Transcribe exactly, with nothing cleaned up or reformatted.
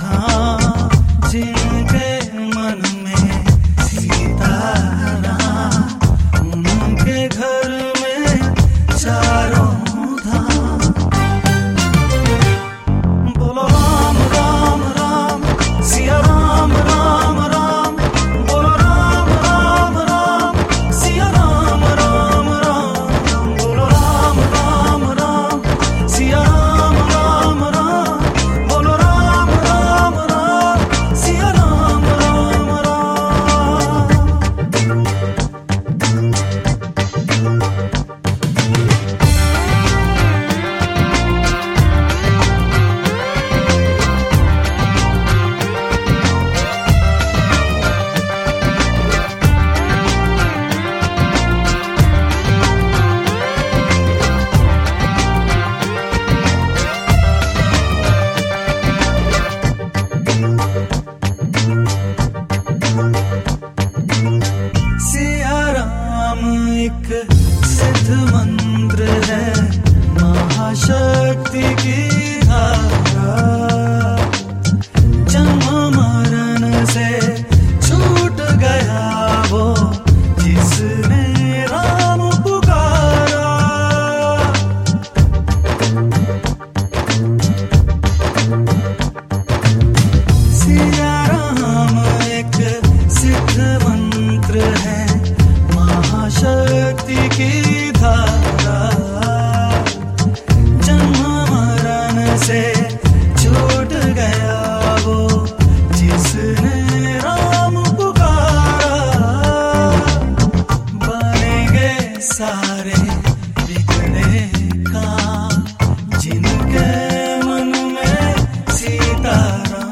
धाम, जिनके मन में सीताराम, उनके घर में चारों धाम। बोलो राम राम राम, सिया राम राम राम, बोलो राम राम राम, सिया राम राम राम, बोलो राम राम राम, सिया राम राम राम, बोलो राम राम राम, सिया राम राम राम। सिया राम एक सिद्ध मंत्र है, महाशक्ति की धारा, जन्म मरण से छूट गया वो जिसने राम पुकारा। सिया राम एक सिद्ध मंत्र है, महाशक्ति की धारा, जन्म मरण से छूट गया वो जिसने राम पुकारा। बनेंगे सारे बिगड़े काम, जिनके मन में सीताराम,